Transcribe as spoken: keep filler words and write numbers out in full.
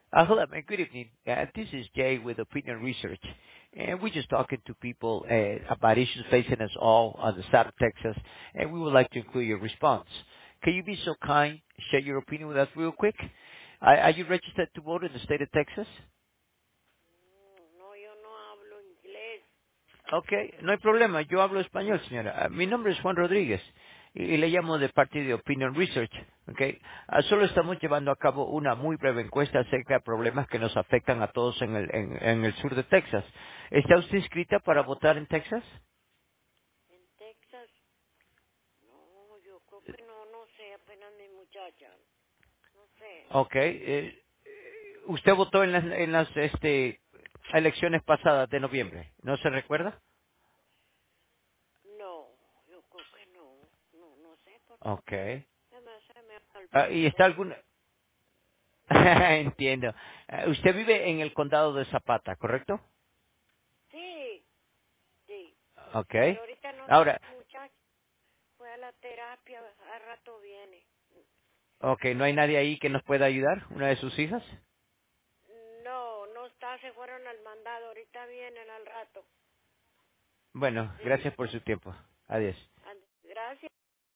Uh, hello, man. Good evening. Uh, this is Jay with Opinion Research, and we're just talking to people uh, about issues facing us all on the side of Texas, and we would like to include your response. Can you be so kind, share your opinion with us real quick? Are, are you registered to vote in the state of Texas? Mm, No, yo no hablo inglés. Okay, no hay problema. Yo hablo español, señora. Ah, Mi nombre es Juan Rodríguez y, y le llamo de parte de Opinion Research. Okay. Ah, solo estamos llevando a cabo una muy breve encuesta acerca de problemas que nos afectan a todos en el, en, en el sur de Texas. ¿Está usted inscrita para votar en Texas? En Texas, no, yo creo que no, no sé, apenas mi muchacha, no sé. Okay. eh, ¿Usted votó en las, en las este, elecciones pasadas de noviembre? ¿No se recuerda? No, yo creo que no, no, no sé, porque Okay. se me, se me Ah, ¿Y está olvidó. alguna? Entiendo. Ah, usted vive en el condado de Zapata, ¿correcto? Sí, sí, Ok. pero ahorita no está Ahora, mi muchacha, fue a la terapia, a rato viene. ok, ¿no hay nadie ahí que nos pueda ayudar? ¿Una de sus hijas? No, no está, se fueron al mandado, ahorita vienen al rato. Bueno, Sí, gracias por su tiempo. Adiós. and- gracias.